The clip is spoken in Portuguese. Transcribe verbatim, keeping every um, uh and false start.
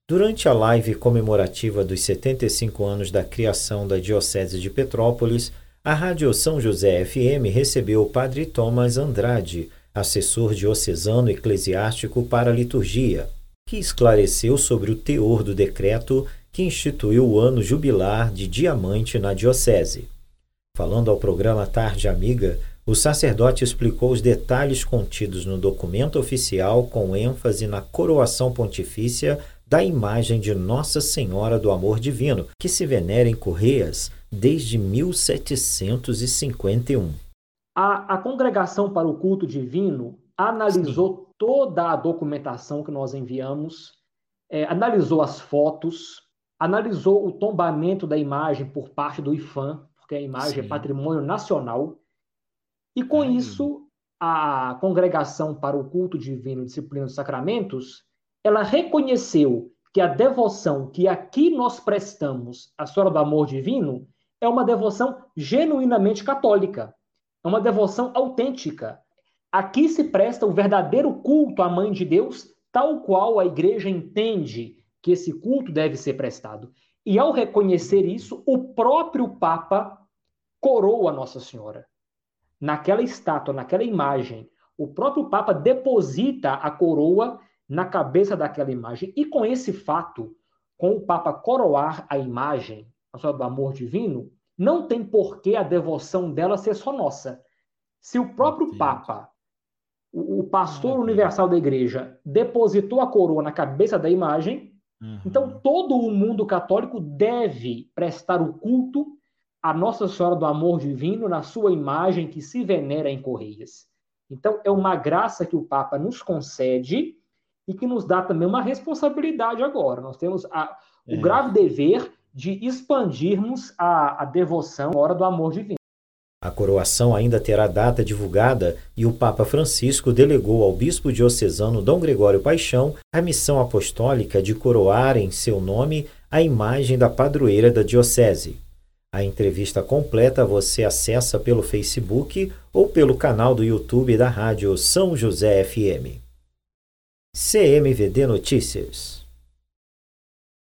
Durante a live comemorativa dos setenta e cinco anos da criação da Diocese de Petrópolis, a Rádio São José F M recebeu o Padre Thomas Andrade, assessor diocesano eclesiástico para a liturgia, que esclareceu sobre o teor do decreto que instituiu o ano jubilar de diamante na Diocese. Falando ao programa Tarde Amiga, o sacerdote explicou os detalhes contidos no documento oficial com ênfase na coroação pontifícia da imagem de Nossa Senhora do Amor Divino, que se venera em Correias desde mil setecentos e cinquenta e um. A, a Congregação para o Culto Divino analisou Sim. toda a documentação que nós enviamos, é, analisou as fotos, analisou o tombamento da imagem por parte do I F A M, porque a imagem Sim. é patrimônio nacional, e com Ai. isso a Congregação para o Culto Divino e Disciplina dos Sacramentos ela reconheceu que a devoção que aqui nós prestamos à Senhora do Amor Divino é uma devoção genuinamente católica, é uma devoção autêntica. Aqui se presta o verdadeiro culto à Mãe de Deus, tal qual a Igreja entende que esse culto deve ser prestado. E ao reconhecer isso, o próprio Papa coroa Nossa Senhora. Naquela estátua, naquela imagem, o próprio Papa deposita a coroa na cabeça daquela imagem. E com esse fato, com o Papa coroar a imagem, a Senhora do Amor Divino, não tem por que a devoção dela ser só nossa. Se o próprio Entendi. Papa, o, o pastor Entendi. universal da Igreja, depositou a coroa na cabeça da imagem, uhum. então todo o mundo católico deve prestar o culto a Nossa Senhora do Amor Divino na sua imagem que se venera em Correias. Então é uma graça que o Papa nos concede e que nos dá também uma responsabilidade agora. Nós temos a, o é. grave dever de expandirmos a, a devoção à hora do amor divino. A coroação ainda terá data divulgada e o Papa Francisco delegou ao bispo diocesano Dom Gregório Paixão a missão apostólica de coroar em seu nome a imagem da padroeira da Diocese. A entrevista completa você acessa pelo Facebook ou pelo canal do YouTube da Rádio São José F M. C M V D Notícias.